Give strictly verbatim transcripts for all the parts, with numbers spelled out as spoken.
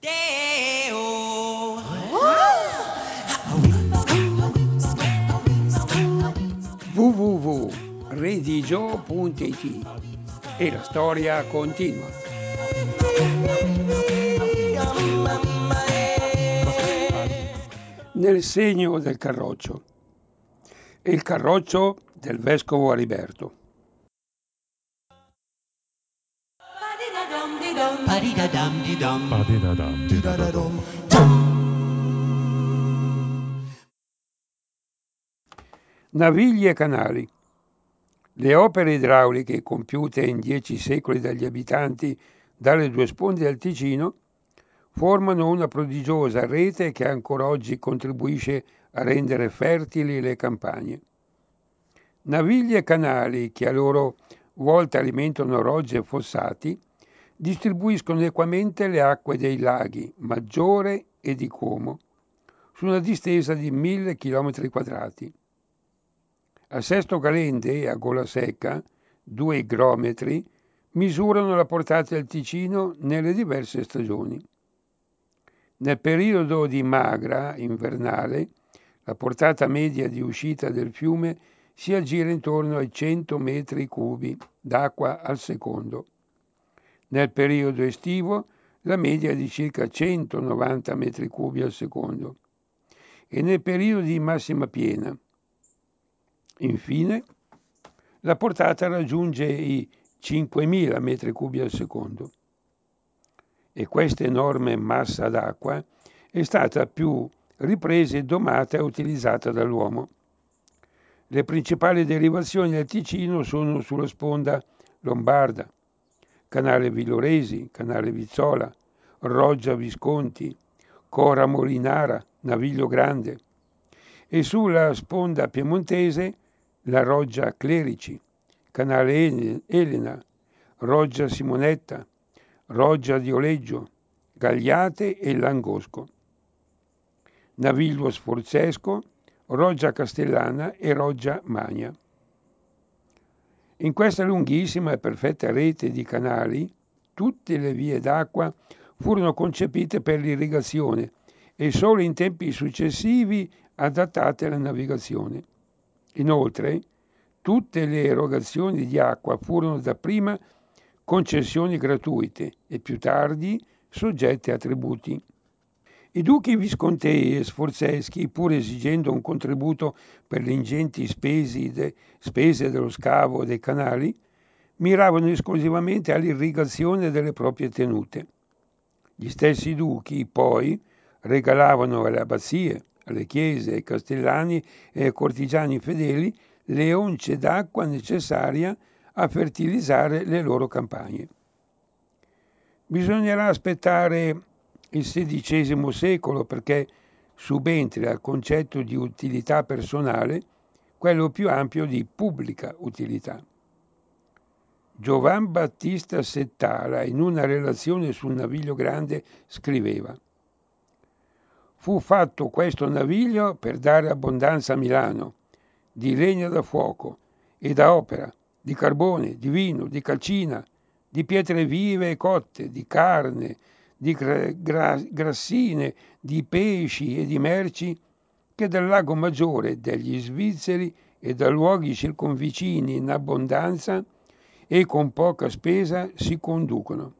w w w punto redigio punto it e la storia continua. Nel segno del carroccio. E il carroccio del vescovo Ariberto. Navigli e canali. Le opere idrauliche compiute in dieci secoli dagli abitanti dalle due sponde del Ticino formano una prodigiosa rete che ancora oggi contribuisce a rendere fertili le campagne. Navigli e canali che a loro volta alimentano rogge e fossati distribuiscono equamente le acque dei laghi Maggiore e di Como su una distesa di mille chilometri quadrati. A Sesto Galende e a Gola Secca, due igrometri, misurano la portata del Ticino nelle diverse stagioni. Nel periodo di magra invernale, la portata media di uscita del fiume si aggira intorno ai cento metri cubi d'acqua al secondo. Nel periodo estivo la media è di circa centonovanta metri cubi al secondo e nel periodo di massima piena. Infine, la portata raggiunge i cinquemila metri cubi al secondo. E questa enorme massa d'acqua è stata più ripresa e domata e utilizzata dall'uomo. Le principali derivazioni del Ticino sono sulla sponda lombarda, Canale Villoresi, Canale Vizzola, Roggia Visconti, Cora Molinara, Naviglio Grande, e sulla sponda piemontese la Roggia Clerici, Canale Elena, Roggia Simonetta, Roggia di Oleggio, Gagliate e Langosco, Naviglio Sforzesco, Roggia Castellana e Roggia Magna. In questa lunghissima e perfetta rete di canali, tutte le vie d'acqua furono concepite per l'irrigazione e solo in tempi successivi adattate alla navigazione. Inoltre, tutte le erogazioni di acqua furono dapprima concessioni gratuite e più tardi soggette a tributi. I duchi viscontei e sforzeschi, pur esigendo un contributo per le ingenti de, spese dello scavo dei canali, miravano esclusivamente all'irrigazione delle proprie tenute. Gli stessi duchi, poi, regalavano alle abbazie, alle chiese, ai castellani e ai cortigiani fedeli le once d'acqua necessarie a fertilizzare le loro campagne. Bisognerà aspettare il sedicesimo secolo perché subentri al concetto di utilità personale quello più ampio di pubblica utilità. Giovan Battista Settala, in una relazione sul Naviglio Grande, scriveva: «Fu fatto questo naviglio per dare abbondanza a Milano, di legna da fuoco e da opera, di carbone, di vino, di calcina, di pietre vive e cotte, di carne, di gra- gra- grassine, di pesci e di merci che dal lago Maggiore, degli svizzeri e da luoghi circonvicini in abbondanza e con poca spesa si conducono.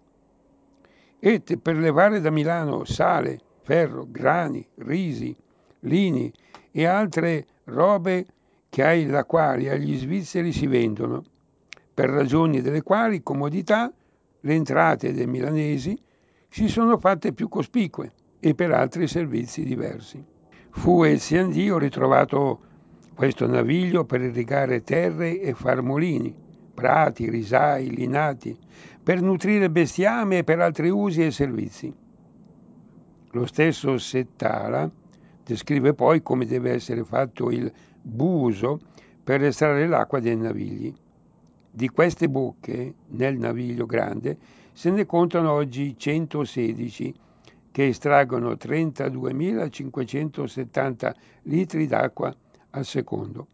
E per levare da Milano sale, ferro, grani, risi, lini e altre robe che ai laquali agli svizzeri si vendono, per ragioni delle quali comodità le entrate dei milanesi si sono fatte più cospicue e per altri servizi diversi. Fu Ezziandio ritrovato questo naviglio per irrigare terre e far mulini, prati, risai, linati, per nutrire bestiame e per altri usi e servizi. Lo stesso Settala descrive poi come deve essere fatto il buso per estrarre l'acqua dai navigli. Di queste bocche, nel naviglio grande, se ne contano oggi centosedici, che estraggono trentaduemilacinquecentosettanta litri d'acqua al secondo.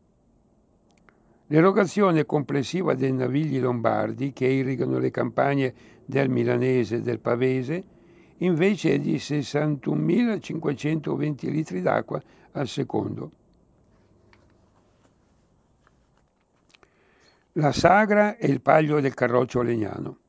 L'erogazione complessiva dei navigli lombardi che irrigano le campagne del Milanese e del Pavese invece di sessantunomilacinquecentoventi litri d'acqua al secondo. La sagra e il palio del carroccio legnano.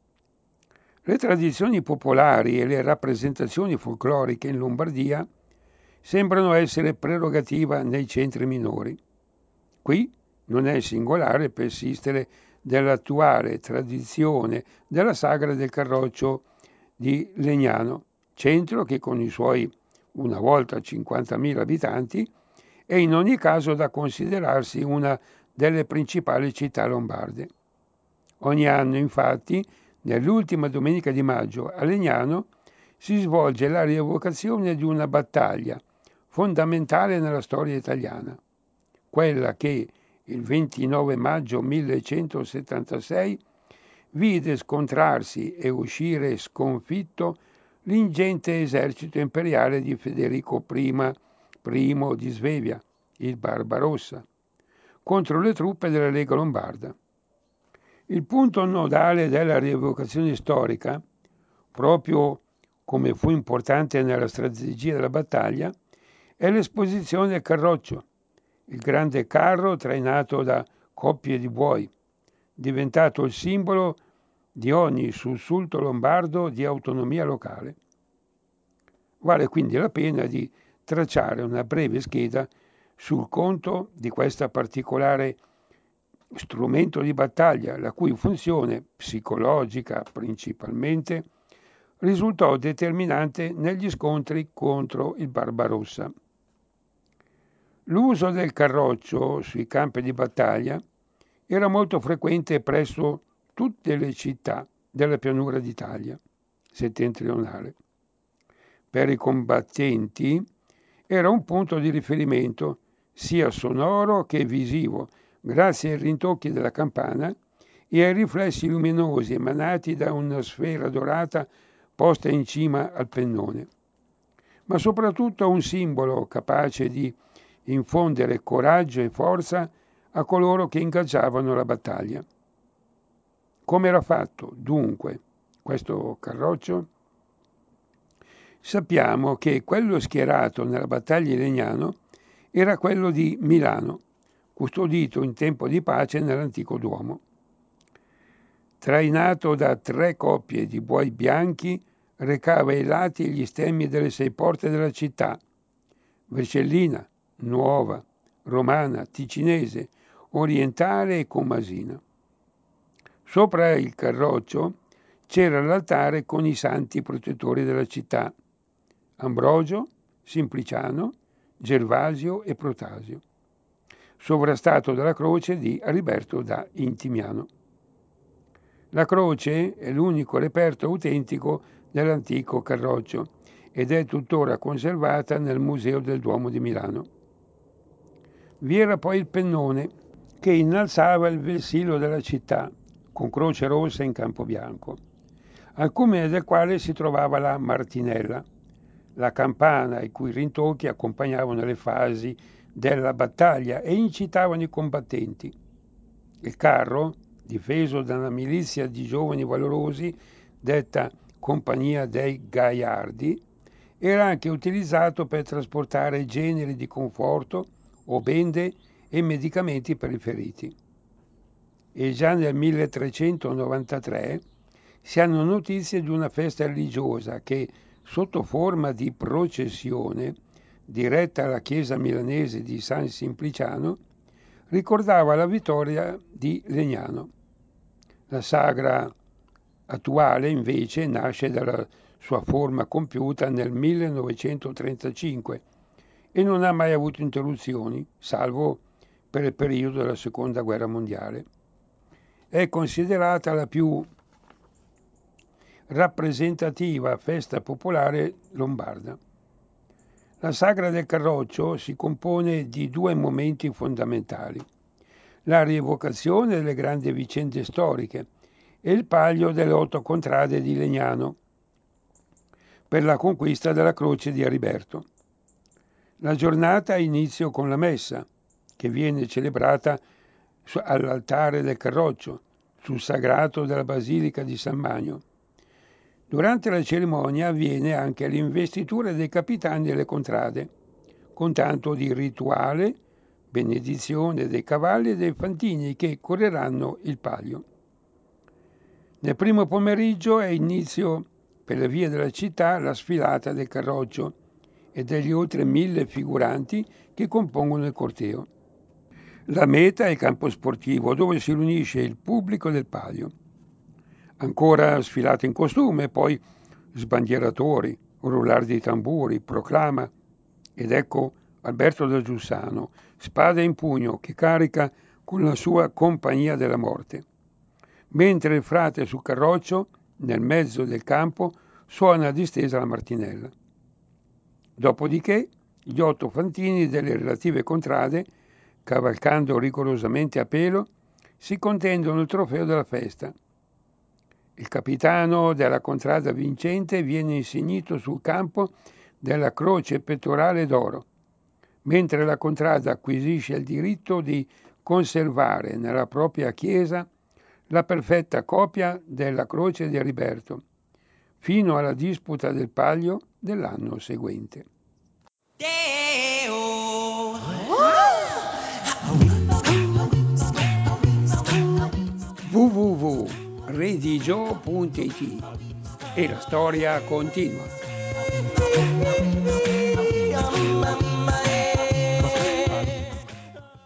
Le tradizioni popolari e le rappresentazioni folcloriche in Lombardia sembrano essere prerogativa nei centri minori. Qui non è singolare persistere dell'attuale tradizione della sagra del carroccio di Legnano, centro che con i suoi una volta cinquantamila abitanti è in ogni caso da considerarsi una delle principali città lombarde. Ogni anno, infatti, nell'ultima domenica di maggio a Legnano si svolge la rievocazione di una battaglia fondamentale nella storia italiana, quella che il ventinove maggio millecentosettantasei vide scontrarsi e uscire sconfitto l'ingente esercito imperiale di Federico I, primo di Svevia, il Barbarossa, contro le truppe della Lega Lombarda. Il punto nodale della rievocazione storica, proprio come fu importante nella strategia della battaglia, è l'esposizione del carroccio, il grande carro trainato da coppie di buoi, diventato il simbolo di ogni sussulto lombardo di autonomia locale. Vale quindi la pena di tracciare una breve scheda sul conto di questa particolare strumento di battaglia, la cui funzione psicologica principalmente risultò determinante negli scontri contro il Barbarossa. L'uso del carroccio sui campi di battaglia era molto frequente presso tutte le città della pianura d'Italia settentrionale. Per i combattenti era un punto di riferimento sia sonoro che visivo, grazie ai rintocchi della campana e ai riflessi luminosi emanati da una sfera dorata posta in cima al pennone, ma soprattutto un simbolo capace di infondere coraggio e forza a coloro che ingaggiavano la battaglia. Come era fatto, dunque, questo carroccio? Sappiamo che quello schierato nella battaglia di Legnano era quello di Milano, custodito in tempo di pace nell'antico Duomo. Trainato da tre coppie di buoi bianchi, recava ai lati gli stemmi delle sei porte della città: Vercellina, Nuova, Romana, Ticinese, Orientale e Comasina. Sopra il carroccio c'era l'altare con i santi protettori della città: Ambrogio, Simpliciano, Gervasio e Protasio, sovrastato dalla croce di Ariberto da Intimiano. La croce è l'unico reperto autentico dell'antico carroccio ed è tuttora conservata nel Museo del Duomo di Milano. Vi era poi il pennone che innalzava il vessillo della città, con croce rossa in campo bianco, al culmine del quale si trovava la martinella, la campana i cui rintocchi accompagnavano le fasi della battaglia e incitavano i combattenti. Il carro, difeso da una milizia di giovani valorosi, detta Compagnia dei Gaiardi, era anche utilizzato per trasportare generi di conforto o bende e medicamenti per i feriti. E già nel milletrecentonovantatré si hanno notizie di una festa religiosa che, sotto forma di processione, diretta alla chiesa milanese di San Simpliciano, ricordava la vittoria di Legnano. La sagra attuale, invece, nasce dalla sua forma compiuta nel millenovecentotrentacinque e non ha mai avuto interruzioni, salvo per il periodo della Seconda Guerra Mondiale. È considerata la più rappresentativa festa popolare lombarda. La sagra del carroccio si compone di due momenti fondamentali: la rievocazione delle grandi vicende storiche e il palio delle otto contrade di Legnano per la conquista della croce di Ariberto. La giornata ha inizio con la messa, che viene celebrata all'altare del carroccio, sul sagrato della Basilica di San Magno. Durante la cerimonia avviene anche l'investitura dei capitani delle contrade, con tanto di rituale, benedizione dei cavalli e dei fantini che correranno il palio. Nel primo pomeriggio è inizio per le vie della città la sfilata del carroccio e degli oltre mille figuranti che compongono il corteo. La meta è il campo sportivo dove si riunisce il pubblico del palio. Ancora sfilate in costume, poi sbandieratori, rullare di tamburi, proclama ed ecco Alberto da Giussano, spada in pugno, che carica con la sua compagnia della morte. Mentre il frate sul carroccio, nel mezzo del campo, suona distesa la martinella. Dopodiché gli otto fantini delle relative contrade, cavalcando rigorosamente a pelo, si contendono il trofeo della festa. Il capitano della contrada vincente viene insignito sul campo della croce pettorale d'oro, mentre la contrada acquisisce il diritto di conservare nella propria chiesa la perfetta copia della croce di Eriberto, fino alla disputa del palio dell'anno seguente. w w w punto redigio punto it e la storia continua.